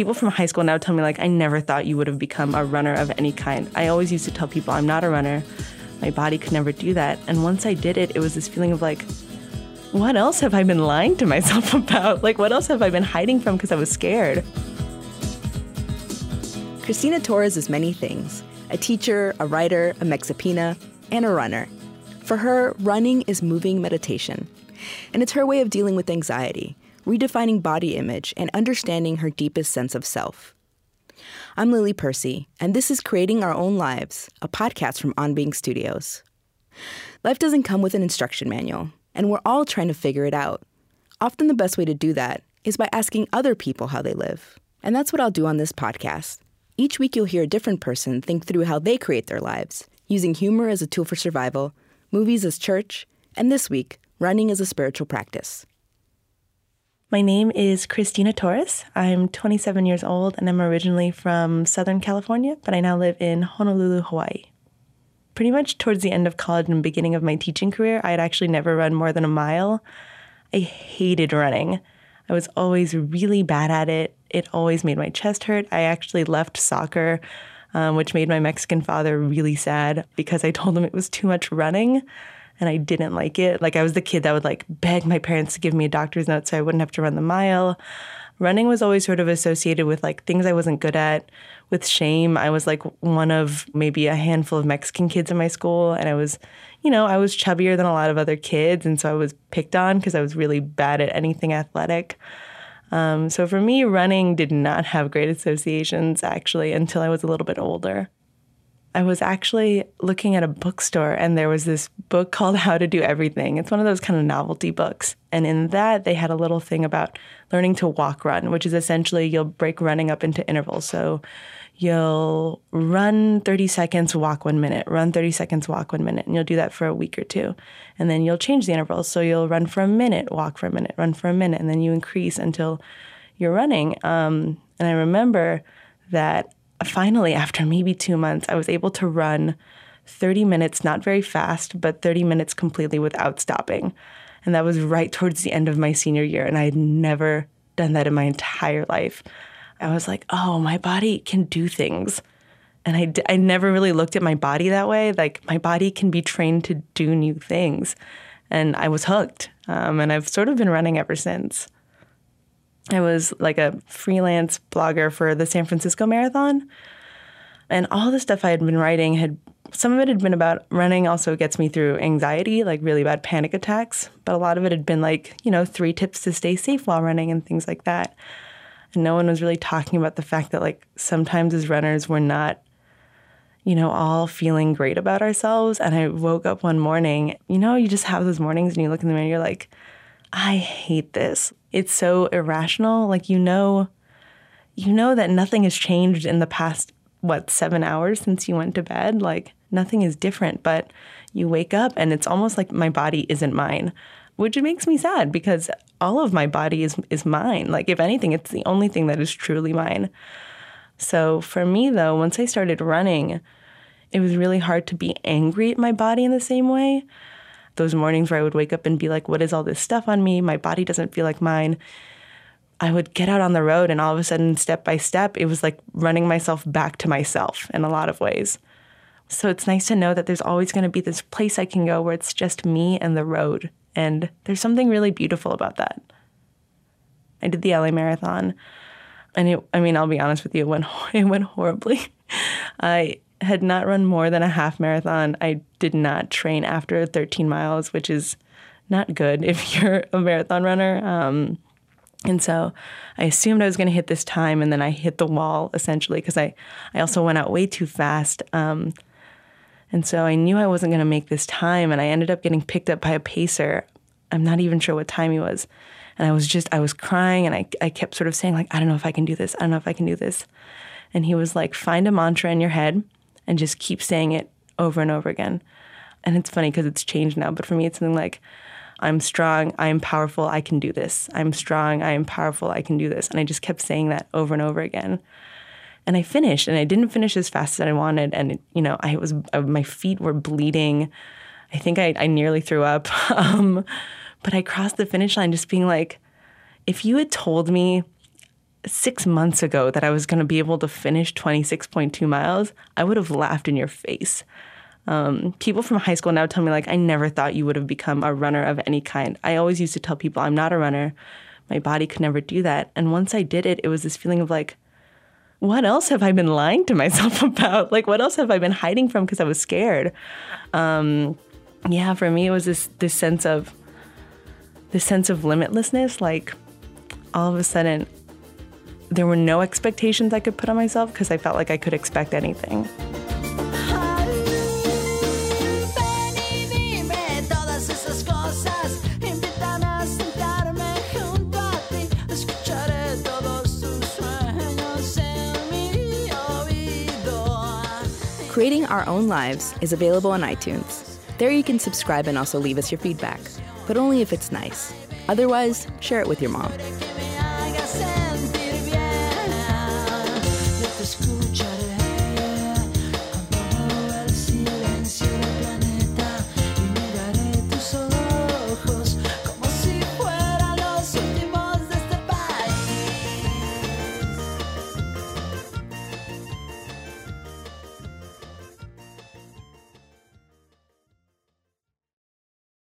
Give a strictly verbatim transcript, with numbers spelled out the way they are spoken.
people from high school now tell me, like, I never thought you would have become a runner of any kind. I always used to tell people I'm not a runner. My body could never do that. And once I did it, it was this feeling of like, what else have I been lying to myself about? Like, what else have I been hiding from because I was scared? Cristina Torres is many things: a teacher, a writer, a Mexipina, and a runner. For her, running is moving meditation. And it's her way of dealing with anxiety, redefining body image, and understanding her deepest sense of self. I'm Lily Percy, and this is Creating Our Own Lives, a podcast from On Being Studios. Life doesn't come with an instruction manual, and we're all trying to figure it out. Often the best way to do that is by asking other people how they live. And that's what I'll do on this podcast. Each week you'll hear a different person think through how they create their lives, using humor as a tool for survival, movies as church, and this week, running as a spiritual practice. My name is Cristina Torres. I'm twenty-seven years old, and I'm originally from Southern California, but I now live in Honolulu, Hawaii. Pretty much towards the end of college and beginning of my teaching career, I had actually never run more than a mile. I hated running. I was always really bad at it. It always made my chest hurt. I actually left soccer, um, which made my Mexican father really sad because I told him it was too much running. And I didn't like it. Like, I was the kid that would, like, beg my parents to give me a doctor's note so I wouldn't have to run the mile. Running was always sort of associated with, like, things I wasn't good at, with shame. I was, like, one of maybe a handful of Mexican kids in my school. And I was, you know, I was chubbier than a lot of other kids. And so I was picked on because I was really bad at anything athletic. Um, so for me, running did not have great associations, actually, until I was a little bit older. I was actually looking at a bookstore, and there was this book called How to Do Everything. It's one of those kind of novelty books. And in that, they had a little thing about learning to walk run, which is essentially you'll break running up into intervals. So you'll run thirty seconds, walk one minute, run thirty seconds, walk one minute. And you'll do that for a week or two. And then you'll change the intervals. So you'll run for a minute, walk for a minute, run for a minute, and then you increase until you're running. Um, and I remember that finally, after maybe two months, I was able to run thirty minutes, not very fast, but thirty minutes completely without stopping. And that was right towards the end of my senior year. And I had never done that in my entire life. I was like, oh, my body can do things. And I, d- I never really looked at my body that way. Like, my body can be trained to do new things. And I was hooked. Um, and I've sort of been running ever since. I was like a freelance blogger for the San Francisco Marathon. And all the stuff I had been writing had, some of it had been about running also gets me through anxiety, like really bad panic attacks. But a lot of it had been like, you know, three tips to stay safe while running and things like that. And no one was really talking about the fact that, like, sometimes as runners, we're not, you know, all feeling great about ourselves. And I woke up one morning, you know, you just have those mornings and you look in the mirror and you're like, I hate this. It's so irrational. Like, you know, you know that nothing has changed in the past, what, seven hours since you went to bed? Like, nothing is different, but you wake up and it's almost like my body isn't mine, which makes me sad because all of my body is, is mine. Like, if anything, it's the only thing that is truly mine. So for me, though, once I started running, it was really hard to be angry at my body in the same way. Those mornings where I would wake up and be like, what is all this stuff on me? My body doesn't feel like mine. I would get out on the road and all of a sudden, step by step, it was like running myself back to myself in a lot of ways. So it's nice to know that there's always going to be this place I can go where it's just me and the road. And there's something really beautiful about that. I did the L A Marathon. And it, I mean, I'll be honest with you, it went, it went horribly. I had not run more than a half marathon. I did not train after thirteen miles, which is not good if you're a marathon runner. Um, and so I assumed I was going to hit this time, and then I hit the wall, essentially, because I, I also went out way too fast. Um, and so I knew I wasn't going to make this time, and I ended up getting picked up by a pacer. I'm not even sure what time he was. And I was just, I was crying, and I, I kept sort of saying, like, I don't know if I can do this. I don't know if I can do this. And he was like, find a mantra in your head and just keep saying it over and over again. And it's funny because it's changed now. But for me, it's something like, I'm strong, I am powerful, I can do this. I'm strong, I am powerful, I can do this. And I just kept saying that over and over again. And I finished, and I didn't finish as fast as I wanted. And, it, you know, I was, uh, my feet were bleeding. I think I, I nearly threw up. um, but I crossed the finish line just being like, if you had told me six months ago that I was going to be able to finish twenty-six point two miles, I would have laughed in your face. Um, people from high school now tell me, like, I never thought you would have become a runner of any kind. I always used to tell people I'm not a runner. My body could never do that. And once I did it, it was this feeling of like, what else have I been lying to myself about? Like, what else have I been hiding from because I was scared? Um, yeah, for me, it was this this sense of this sense of limitlessness. Like, all of a sudden, there were no expectations I could put on myself because I felt like I could expect anything. Creating Our Own Lives is available on iTunes. There you can subscribe and also leave us your feedback, but only if it's nice. Otherwise, share it with your mom.